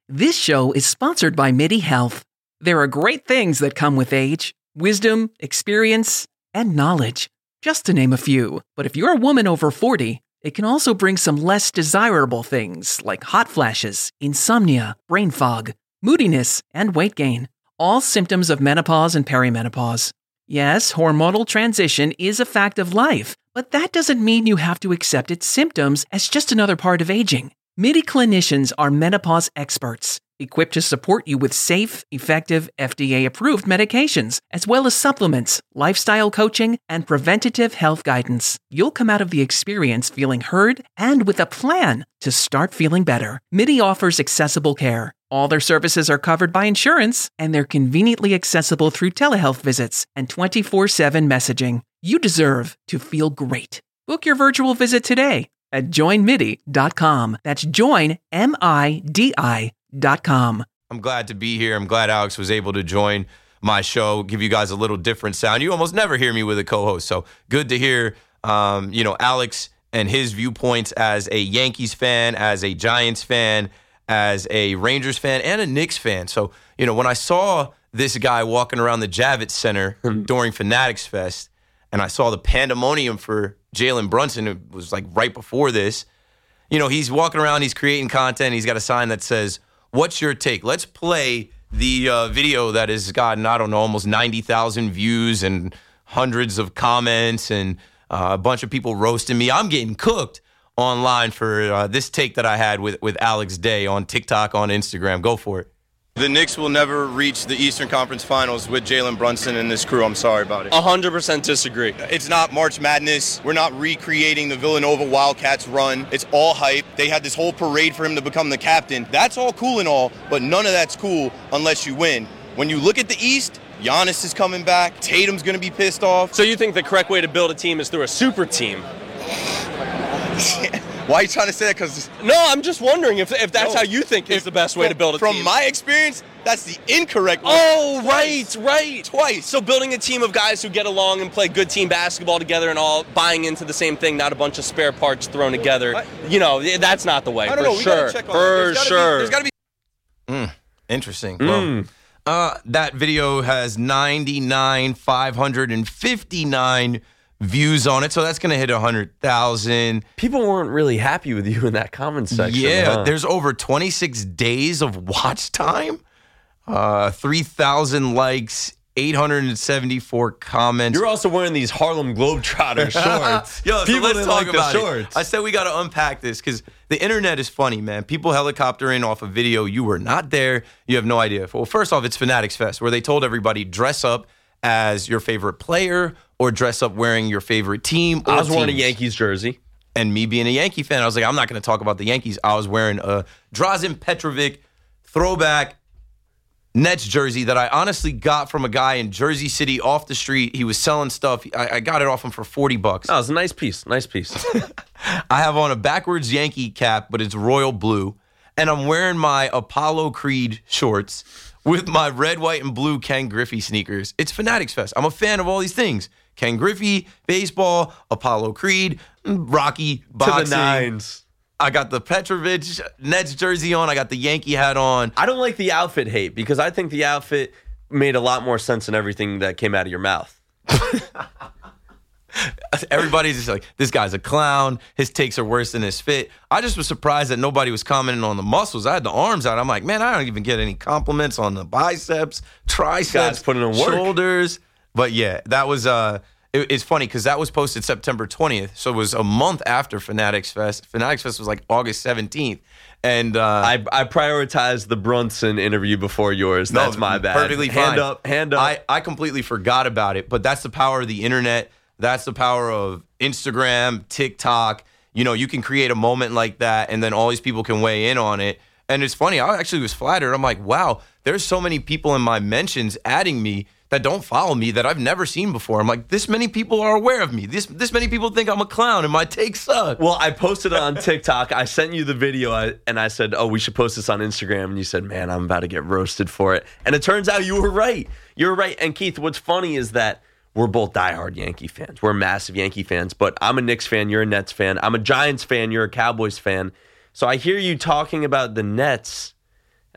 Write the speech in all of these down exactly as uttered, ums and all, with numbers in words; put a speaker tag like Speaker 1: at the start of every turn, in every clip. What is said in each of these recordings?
Speaker 1: This show is sponsored by MIDI Health. There are great things that come with age, wisdom, experience, and knowledge, just to name a few. But if you're a woman over forty, it can also bring some less desirable things like hot flashes, insomnia, brain fog, moodiness, and weight gain. All symptoms of menopause and perimenopause. Yes, hormonal transition is a fact of life, but that doesn't mean you have to accept its symptoms as just another part of aging. MIDI clinicians are menopause experts, equipped to support you with safe, effective, F D A-approved medications, as well as supplements, lifestyle coaching, and preventative health guidance. You'll come out of the experience feeling heard and with a plan to start feeling better. MIDI offers accessible care. All their services are covered by insurance, and they're conveniently accessible through telehealth visits and twenty-four seven messaging. You deserve to feel great. Book your virtual visit today at join midi dot com. That's join, M I D I dot com.
Speaker 2: I'm glad to be here. I'm glad Alex was able to join my show, give you guys a little different sound. You almost never hear me with a co-host, so good to hear, um, you know, Alex and his viewpoints as a Yankees fan, as a Giants fan, as a Rangers fan, and a Knicks fan. So, you know, when I saw this guy walking around the Javits Center during Fanatics Fest, and I saw the pandemonium for Jalen Brunson, it was like right before this, you know, he's walking around, he's creating content, he's got a sign that says, "What's your take?" Let's play the uh, video that has gotten, I don't know, almost ninety thousand views and hundreds of comments and uh, a bunch of people roasting me. I'm getting cooked online for uh, this take that I had with, with Alex Day on TikTok, on Instagram. Go for it.
Speaker 3: The Knicks will never reach the Eastern Conference Finals with Jalen Brunson and this crew. I'm sorry about it.
Speaker 4: one hundred percent disagree.
Speaker 3: It's not March Madness. We're not recreating the Villanova Wildcats run. It's all hype. They had this whole parade for him to become the captain. That's all cool and all, but none of that's cool unless you win. When you look at the East, Giannis is coming back. Tatum's going to be pissed off.
Speaker 4: So you think the correct way to build a team is through a super team?
Speaker 3: Why are you trying to say that? Because
Speaker 4: No, I'm just wondering if if that's
Speaker 3: No.
Speaker 4: how you think is
Speaker 3: If-
Speaker 4: the best way to build a
Speaker 3: from
Speaker 4: team.
Speaker 3: From my experience, that's the incorrect way.
Speaker 4: Oh,
Speaker 3: Twice.
Speaker 4: right, right.
Speaker 3: Twice.
Speaker 4: So building a team of guys who get along and play good team basketball together and all buying into the same thing, not a bunch of spare parts thrown together.
Speaker 3: I-
Speaker 4: you know, that's not the way,
Speaker 3: I
Speaker 4: for
Speaker 3: don't know. We
Speaker 4: sure.
Speaker 3: gotta check on that.
Speaker 4: For
Speaker 3: There's gotta
Speaker 4: sure.
Speaker 3: Be, there's got to be.
Speaker 2: Mm, interesting.
Speaker 4: Mm.
Speaker 2: Well, uh, that video has ninety-nine thousand five hundred fifty-nine views on it, so that's going to hit one hundred thousand.
Speaker 5: People weren't really happy with you in that comment section.
Speaker 2: Yeah,
Speaker 5: huh?
Speaker 2: there's over twenty-six days of watch time, uh, three thousand likes, eight hundred seventy-four comments.
Speaker 5: You're also wearing these Harlem Globetrotter shorts.
Speaker 2: Yo, so
Speaker 5: People
Speaker 2: let's
Speaker 5: didn't
Speaker 2: talk
Speaker 5: like the
Speaker 2: about
Speaker 5: shorts.
Speaker 2: it. I said we got to unpack this because the internet is funny, man. People helicopter in off a video. You were not there. You have no idea. Well, first off, it's Fanatics Fest, where they told everybody dress up as your favorite player or dress up wearing your favorite team. Or
Speaker 5: I was wearing a
Speaker 2: teams.
Speaker 5: Yankees jersey.
Speaker 2: And me being a Yankee fan, I was like, I'm not going to talk about the Yankees. I was wearing a Drazen Petrovic throwback Nets jersey that I honestly got from a guy in Jersey City off the street. He was selling stuff. I, I got it off him for forty bucks.
Speaker 5: Oh, it's a nice piece. Nice piece.
Speaker 2: I have on a backwards Yankee cap, but it's royal blue. And I'm wearing my Apollo Creed shorts with my red, white, and blue Ken Griffey sneakers. It's Fanatics Fest. I'm a fan of all these things. Ken Griffey, baseball, Apollo Creed, Rocky, boxing.
Speaker 5: To the nines.
Speaker 2: I got the Petrovic Nets jersey on. I got the Yankee hat on.
Speaker 5: I don't like the outfit hate because I think the outfit made a lot more sense than everything that came out of your mouth.
Speaker 2: Everybody's just like, this guy's a clown. His takes are worse than his fit. I just was surprised that nobody was commenting on the muscles. I had the arms out. I'm like, man, I don't even get any compliments on the biceps, triceps,
Speaker 5: Guys putting in work.
Speaker 2: shoulders. But yeah, that was, uh, it, it's funny because that was posted September twentieth. So it was a month after Fanatics Fest. Fanatics Fest was like August seventeenth. And uh,
Speaker 5: I, I prioritized the Brunson interview before yours.
Speaker 2: no,
Speaker 5: That's my bad.
Speaker 2: Perfectly fine.
Speaker 5: Hand up, hand up.
Speaker 2: I, I completely forgot about it, but that's the power of the internet. That's the power of Instagram, TikTok. You know, you can create a moment like that, and then all these people can weigh in on it. And it's funny, I actually was flattered. I'm like, wow, there's so many people in my mentions adding me that don't follow me that I've never seen before. I'm like, this many people are aware of me. This this many people think I'm a clown and my takes suck.
Speaker 5: Well, I posted it on TikTok. I sent you the video, I, and I said, oh, we should post this on Instagram. And you said, man, I'm about to get roasted for it. And it turns out you were right. You're right. And Keith, what's funny is that we're both diehard Yankee fans. We're massive Yankee fans, but I'm a Knicks fan. You're a Nets fan. I'm a Giants fan. You're a Cowboys fan. So I hear you talking about the Nets, and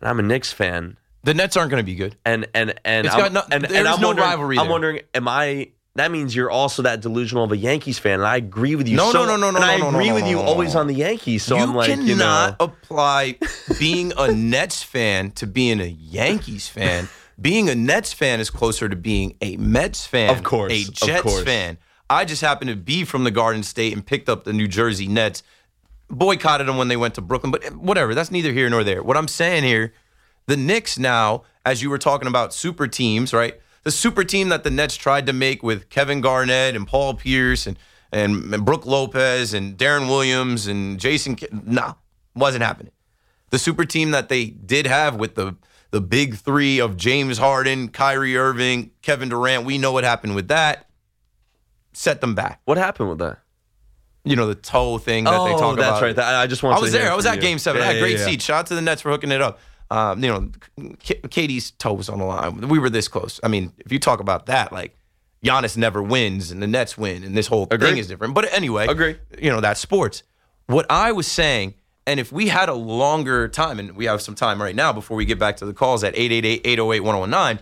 Speaker 5: and I'm a Knicks fan.
Speaker 2: The Nets aren't going to be good.
Speaker 5: And and and
Speaker 2: It's
Speaker 5: I'm,
Speaker 2: got no-
Speaker 5: and,
Speaker 2: there's
Speaker 5: and I'm
Speaker 2: no
Speaker 5: wondering,
Speaker 2: rivalry
Speaker 5: I'm
Speaker 2: there.
Speaker 5: wondering, am I? That means you're also that delusional of a Yankees fan, and I agree with you.
Speaker 2: No,
Speaker 5: so,
Speaker 2: no, no, no,
Speaker 5: and
Speaker 2: no,
Speaker 5: I
Speaker 2: no, no,
Speaker 5: agree
Speaker 2: no,
Speaker 5: with
Speaker 2: no,
Speaker 5: you
Speaker 2: no, no,
Speaker 5: always
Speaker 2: no.
Speaker 5: on the Yankees. So
Speaker 2: you
Speaker 5: I'm like,
Speaker 2: cannot
Speaker 5: you know,
Speaker 2: apply being a Nets fan to being a Yankees fan. Being a Nets fan is closer to being a Mets fan,
Speaker 5: Of course,
Speaker 2: a
Speaker 5: of
Speaker 2: Jets
Speaker 5: course.
Speaker 2: fan. I just happen to be from the Garden State and picked up the New Jersey Nets, boycotted them when they went to Brooklyn, but whatever. That's neither here nor there. What I'm saying here, the Knicks now, as you were talking about super teams, right? The super team that the Nets tried to make with Kevin Garnett and Paul Pierce and and, and Brooke Lopez and Darren Williams and Jason, K- nah, wasn't happening. The super team that they did have with the the big three of James Harden, Kyrie Irving, Kevin Durant, we know what happened with that. Set them back.
Speaker 5: what happened with that?
Speaker 2: You know, the toe thing that
Speaker 5: oh,
Speaker 2: they talk
Speaker 5: that's
Speaker 2: about.
Speaker 5: right. That, I just wanted
Speaker 2: I was
Speaker 5: to hear
Speaker 2: there.
Speaker 5: it
Speaker 2: I was
Speaker 5: from
Speaker 2: at
Speaker 5: you.
Speaker 2: Game Seven.
Speaker 5: Yeah,
Speaker 2: I had
Speaker 5: yeah,
Speaker 2: great
Speaker 5: yeah.
Speaker 2: seats. Shout out to the Nets for hooking it up. Um, you know, K- Katie's toe was on the line. We were this close. I mean, if you talk about that, like Giannis never wins and the Nets win, and this whole
Speaker 5: Agree.
Speaker 2: thing is different. But anyway,
Speaker 5: Agree.
Speaker 2: You know, that's sports. What I was saying, and if we had a longer time, and we have some time right now before we get back to the calls at eight eight eight, eight oh eight, one oh one nine.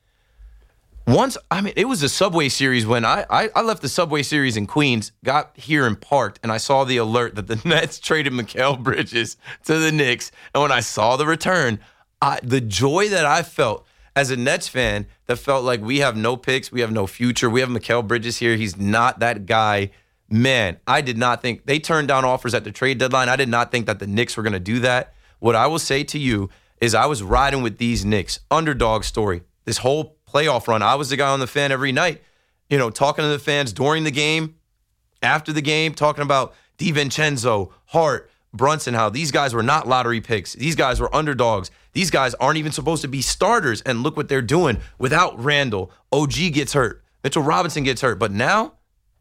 Speaker 2: Once, I mean, it was a Subway Series when I, I I left the Subway Series in Queens, got here and parked, and I saw the alert that the Nets traded Mikal Bridges to the Knicks. And when I saw the return, I, the joy that I felt as a Nets fan that felt like we have no picks, we have no future, we have Mikal Bridges here, he's not that guy. Man, I did not think, they turned down offers at the trade deadline. I did not think that the Knicks were going to do that. What I will say to you is I was riding with these Knicks, underdog story, this whole playoff run. I was the guy on the fan every night, you know, talking to the fans during the game, after the game, talking about DiVincenzo, Hart, Brunson, how these guys were not lottery picks. These guys were underdogs. These guys aren't even supposed to be starters. And look what they're doing without Randall. O G gets hurt. Mitchell Robinson gets hurt. But now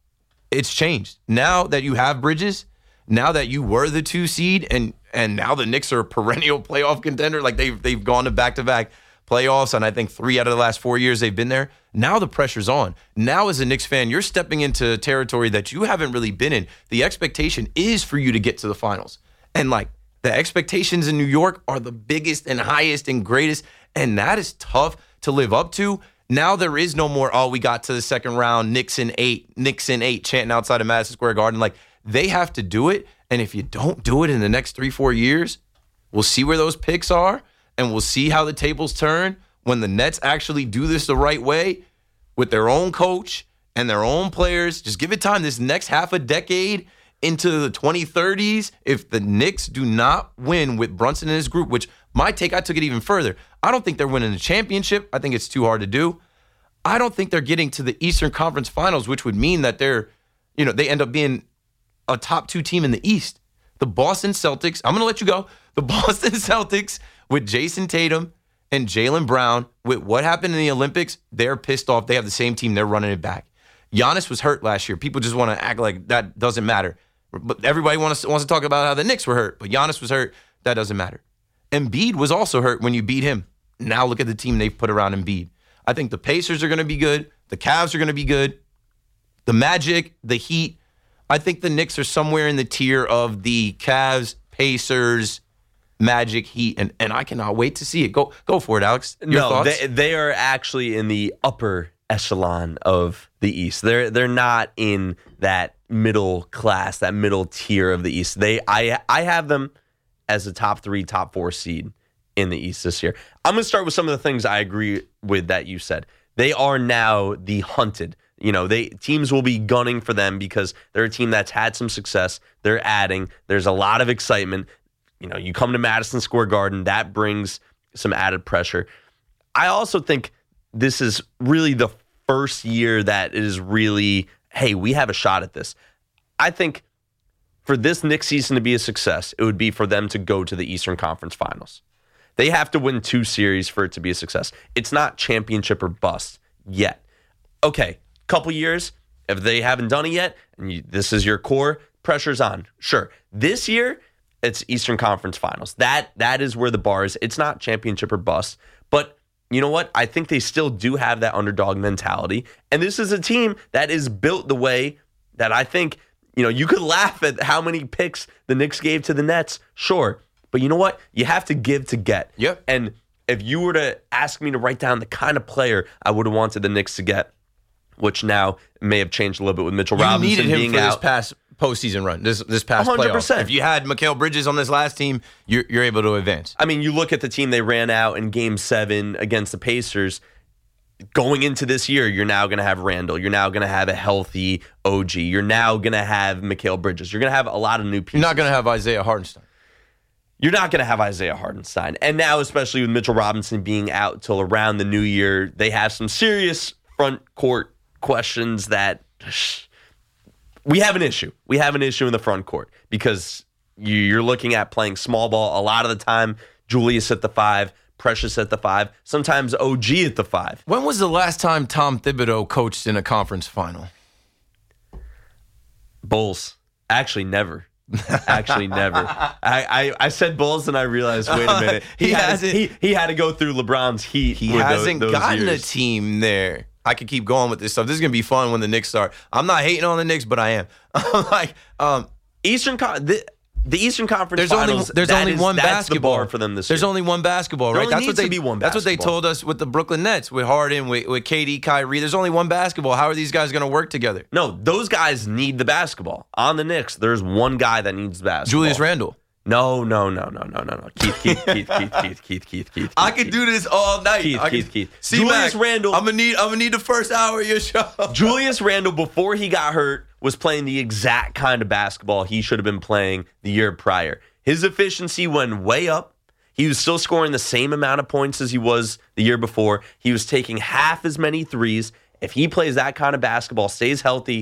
Speaker 2: it's changed. Now that you have Bridges, now that you were the two seed, and and now the Knicks are a perennial playoff contender, like they've they've gone to back-to-back playoffs, and I think three out of the last four years they've been there. Now the pressure's on. Now as a Knicks fan, you're stepping into territory that you haven't really been in. The expectation is for you to get to the finals. And like the expectations in New York are the biggest and highest and greatest, and that is tough to live up to. Now there is no more, oh, we got to the second round, Knicks in eight, Knicks in eight, chanting outside of Madison Square Garden. Like, they have to do it, and if you don't do it in the next three, four years, we'll see where those picks are, and we'll see how the tables turn when the Nets actually do this the right way with their own coach and their own players. Just give it time. This next half a decade into the twenty thirties, if the Knicks do not win with Brunson and his group, which my take, I took it even further. I don't think they're winning the championship. I think it's too hard to do. I don't think they're getting to the Eastern Conference Finals, which would mean that they're, you know, they end up being a top two team in the East. The Boston Celtics, I'm going to let you go. The Boston Celtics with Jason Tatum and Jaylen Brown, with what happened in the Olympics, they're pissed off. They have the same team. They're running it back. Giannis was hurt last year. People just want to act like that doesn't matter. But everybody wants to, wants to talk about how the Knicks were hurt. But Giannis was hurt. That doesn't matter. Embiid was also hurt when you beat him. Now look at the team they've put around Embiid. I think the Pacers are going to be good. The Cavs are going to be good. The Magic, the Heat. I think the Knicks are somewhere in the tier of the Cavs, Pacers, Magic, Heat, and, and I cannot wait to see it. Go go for it, Alex. Your
Speaker 5: no,
Speaker 2: thoughts?
Speaker 5: They, they are actually in the upper echelon of the East. They're they're not in that middle class, that middle tier of the East. They I I have them as a top three, top four seed in the East this year. I'm going to start with some of the things I agree with that you said. They are now the hunted. You know, they teams will be gunning for them because they're a team that's had some success. They're adding. There's a lot of excitement. You know, you come to Madison Square Garden, that brings some added pressure. I also think this is really the first year that it is really, hey, we have a shot at this. I think for this Knicks season to be a success, it would be for them to go to the Eastern Conference Finals. They have to win two series for it to be a success. It's not championship or bust yet. Okay, couple years, if they haven't done it yet, and you, this is your core, pressure's on. Sure. This year, it's Eastern Conference Finals. That That is where the bar is. It's not championship or bust. But you know what? I think they still do have that underdog mentality. And this is a team that is built the way that I think, you know, you could laugh at how many picks the Knicks gave to the Nets. Sure. But you know what? You have to give to get.
Speaker 2: Yep.
Speaker 5: And if you were to ask me to write down the kind of player I would have wanted the Knicks to get, which now may have changed a little bit with Mitchell
Speaker 2: You
Speaker 5: Robinson
Speaker 2: needed him
Speaker 5: being
Speaker 2: for
Speaker 5: out.
Speaker 2: this past postseason run, this this past
Speaker 5: one hundred percent.
Speaker 2: playoff. If you had Mikal Bridges on this last team, you're, you're able to advance.
Speaker 5: I mean, you look at the team they ran out in Game seven against the Pacers. Going into this year, you're now going to have Randall. You're now going to have a healthy O G. You're now going to have Mikal Bridges. You're going to have a lot of new pieces.
Speaker 2: You're not going to have Isaiah Hartenstein.
Speaker 5: You're not going to have Isaiah Hartenstein. And now, especially with Mitchell Robinson being out till around the new year, they have some serious front court questions that we have an issue. We have an issue in the front court because you're looking at playing small ball a lot of the time. Julius at the five, Precious at the five, sometimes O G at the five.
Speaker 2: When was the last time Tom Thibodeau coached in a conference final?
Speaker 5: Bulls. Actually, never. Actually, never. I, I, I said Bulls and I realized, wait a minute. He,
Speaker 2: He
Speaker 5: had,
Speaker 2: hasn't-
Speaker 5: he, he had to go through LeBron's heat.
Speaker 2: He
Speaker 5: with
Speaker 2: hasn't
Speaker 5: those, those
Speaker 2: gotten
Speaker 5: years.
Speaker 2: a team there. I could keep going with this stuff. This is gonna be fun when the Knicks start. I'm not hating on the Knicks, but I am. I'm like, um,
Speaker 5: Eastern Con- the, the Eastern Conference
Speaker 2: there's
Speaker 5: Finals,
Speaker 2: only there's
Speaker 5: that
Speaker 2: only
Speaker 5: is-
Speaker 2: one
Speaker 5: that's
Speaker 2: basketball
Speaker 5: the bar for them this
Speaker 2: There's
Speaker 5: year.
Speaker 2: only one basketball,
Speaker 5: There
Speaker 2: right?
Speaker 5: only
Speaker 2: That's
Speaker 5: needs
Speaker 2: what they
Speaker 5: to be one
Speaker 2: That's what they
Speaker 5: basketball.
Speaker 2: told us with the Brooklyn Nets, with Harden, with, with K D, Kyrie. There's only one basketball. How are these guys gonna work together?
Speaker 5: No, those guys need the basketball. On the Knicks, there's one guy that needs the basketball.
Speaker 2: Julius Randle.
Speaker 5: No, no, no, no, no, no, no. Keith, Keith, Keith, Keith, Keith, Keith, Keith, Keith.
Speaker 2: I could do this all night.
Speaker 5: Keith,
Speaker 2: I
Speaker 5: Keith,
Speaker 2: could-
Speaker 5: Keith.
Speaker 2: C-Mac,
Speaker 5: Julius Randle-
Speaker 2: I'm gonna need. I'm gonna need the first hour of your show.
Speaker 5: Julius Randle, before he got hurt, was playing the exact kind of basketball he should have been playing the year prior. His efficiency went way up. He was still scoring the same amount of points as he was the year before. He was taking half as many threes. If he plays that kind of basketball, stays healthy,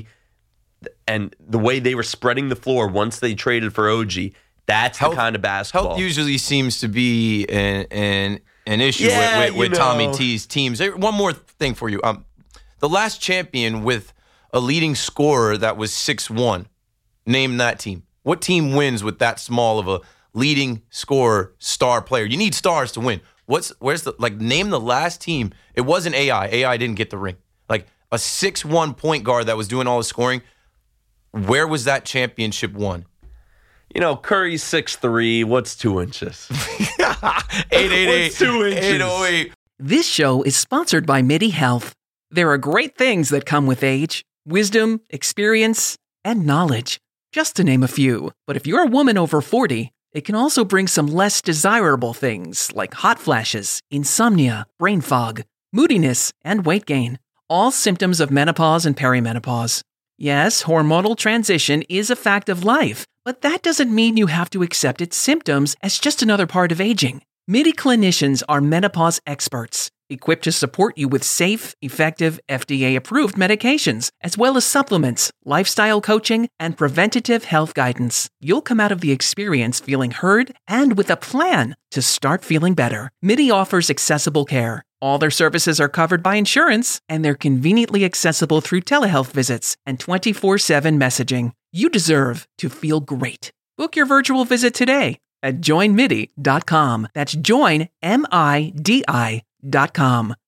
Speaker 5: and the way they were spreading the floor once they traded for O G, that's
Speaker 2: Health-
Speaker 5: the kind of basketball.
Speaker 2: Health usually seems to be an an, an issue
Speaker 5: Yeah,
Speaker 2: with, with, with
Speaker 5: you
Speaker 2: Tommy
Speaker 5: know.
Speaker 2: T's teams. Hey, one more thing for you. Um, the last champion with a leading scorer that was six one. Name that team. What team wins with that small of a leading scorer star player? You need stars to win. What's where's the like name the last team? It wasn't A I. A I didn't get the ring. Like a six one point guard that was doing all the scoring. Where was that championship won?
Speaker 5: You know, Curry's six three. What's two inches?
Speaker 2: eight eight eight
Speaker 5: What's two inches?
Speaker 2: eight oh eight
Speaker 1: This show is sponsored by MIDI Health. There are great things that come with age, wisdom, experience, and knowledge, just to name a few. But if you're a woman over forty, it can also bring some less desirable things like hot flashes, insomnia, brain fog, moodiness, and weight gain. All symptoms of menopause and perimenopause. Yes, hormonal transition is a fact of life, but that doesn't mean you have to accept its symptoms as just another part of aging. MIDI clinicians are menopause experts, equipped to support you with safe, effective, F D A-approved medications, as well as supplements, lifestyle coaching, and preventative health guidance. You'll come out of the experience feeling heard and with a plan to start feeling better. MIDI offers accessible care. All their services are covered by insurance, and they're conveniently accessible through telehealth visits and twenty-four seven messaging. You deserve to feel great. Book your virtual visit today at join midi dot com. That's join, M I D I dot com.